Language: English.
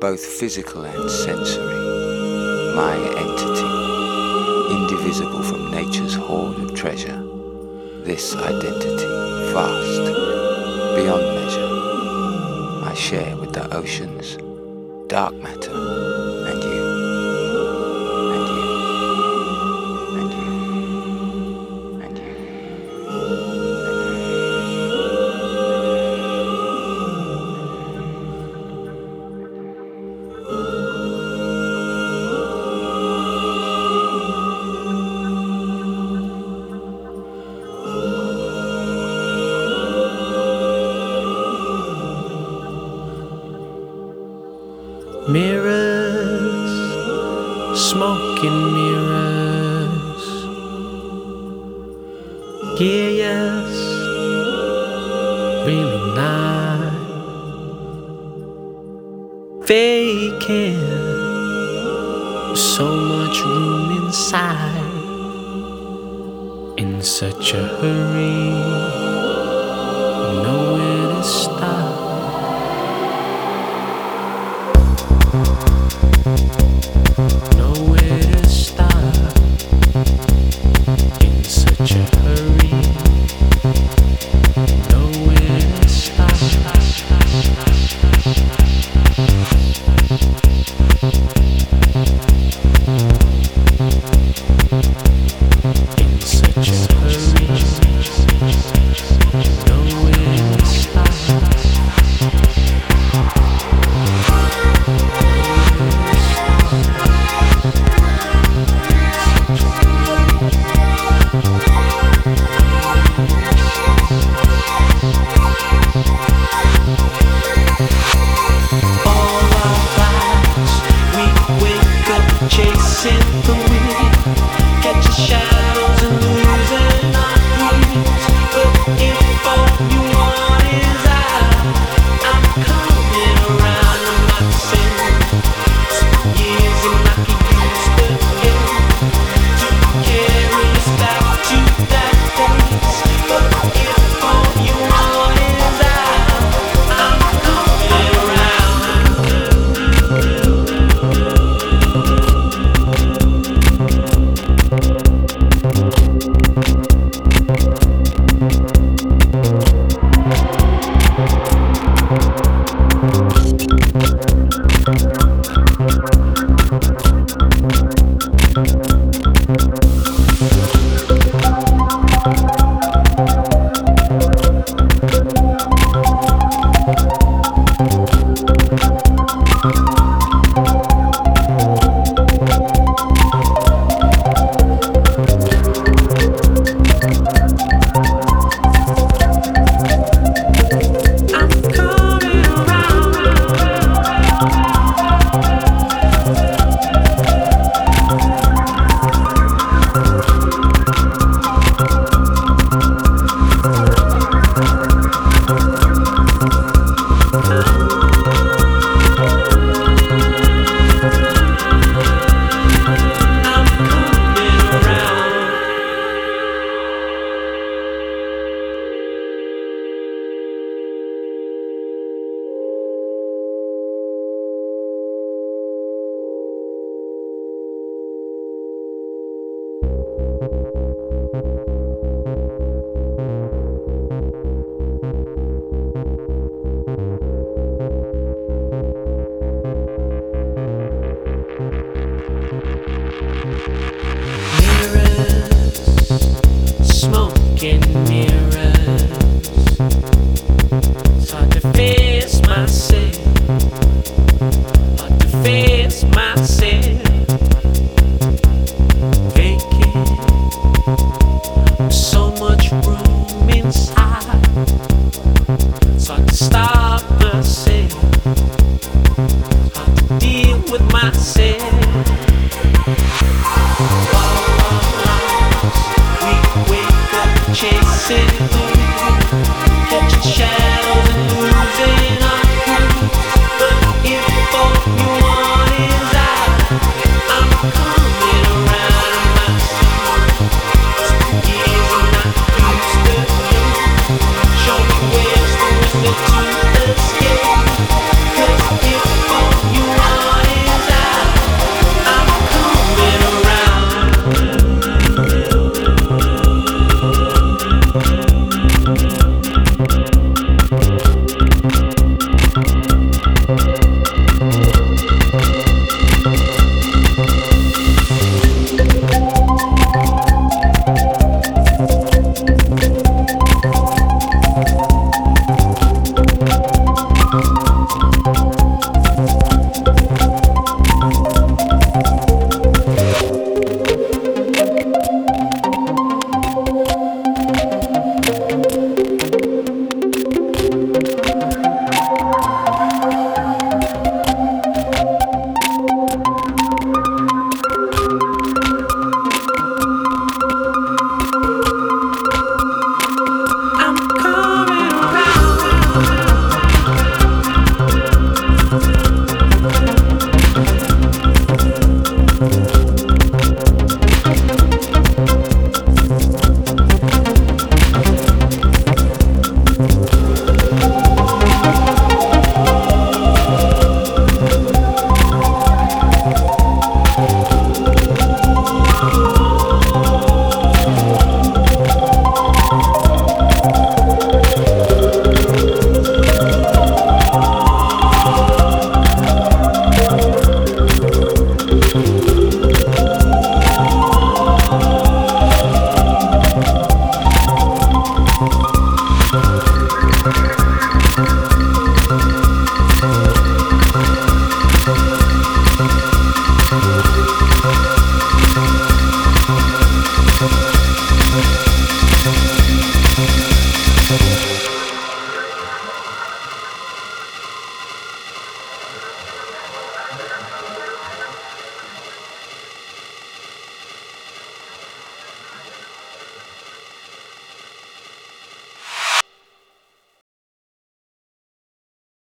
both physical and sensory, my entity, indivisible from nature's hoard of treasure, this identity, vast, beyond measure, I share with the oceans, dark matter, and you, and you, and you, and you, and you. Mirrors, smoking mirrors. Yeah, yes, really not faking. So much room inside, in such a hurry, nowhere to stop. Nowhere to stop, in such a hurry, nowhere to stop. In such a hurry, nowhere to stop. Chasing the wind, catching shadows and losing our dreams. But if all you want is I'm coming around. I'm not saying some years and I could use the air to carry us back to that place. But if all you want is I'm coming around. Smoking mirrors. It's hard to face myself. Hard to face myself. Vacant. So much room inside. It's hard to stop myself. Hard to deal with myself. Chasing the wind, catching shadows and losing our dreams. But if all you want is I'm coming around. I'm not some years and not used to you. Show me where's the wisdom to escape. 'Cause if all you want We'll be right back.